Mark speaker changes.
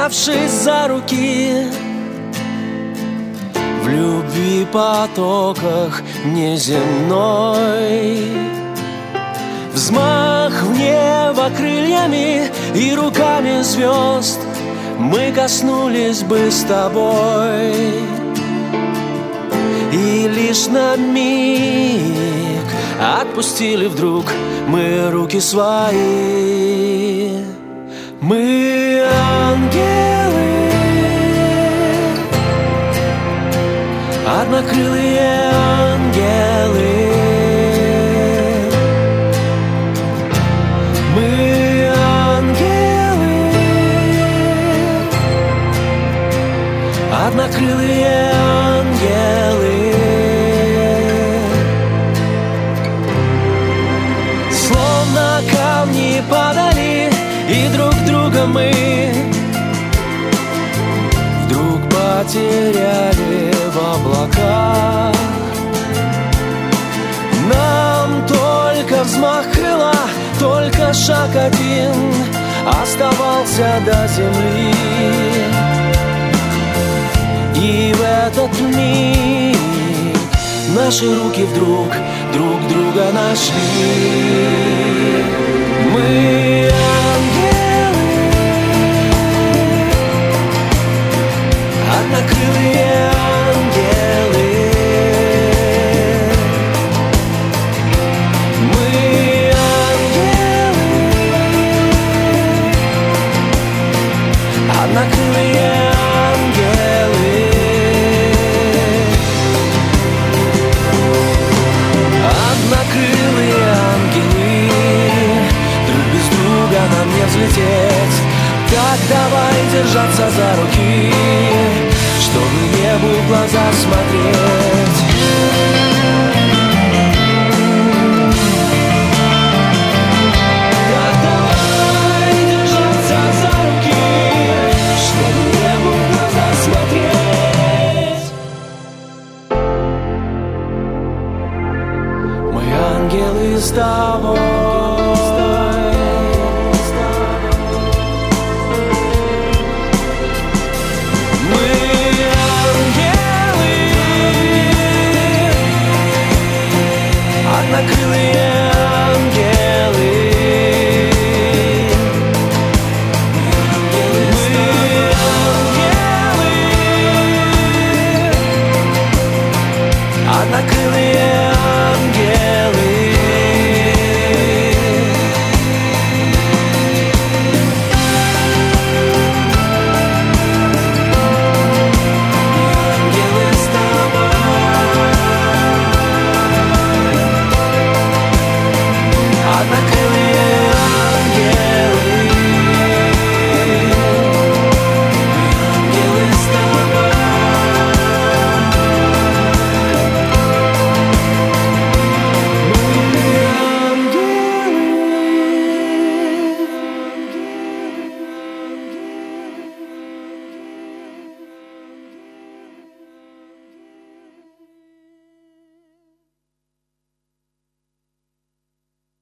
Speaker 1: взявшись за руки, в любви потоках неземной. Взмах в небо крыльями и руками звезд мы коснулись бы с тобой. И лишь на миг отпустили вдруг мы руки свои. Мы ангелы, однокрылые ангелы. Мы ангелы, однокрылые ангелы. Словно камни падали, и друг друга мы вдруг потеряли в облаках. Нам только взмах крыла, только шаг один оставался до земли. И в этот миг наши руки вдруг друг друга нашли. Мы ангелы, однокрылые ангелы. Мы ангелы, однокрылые ангелы. Однокрылые ангелы, друг без друга нам не взлететь. Так давай держаться за руки, чтобы небу в глаза смотреть.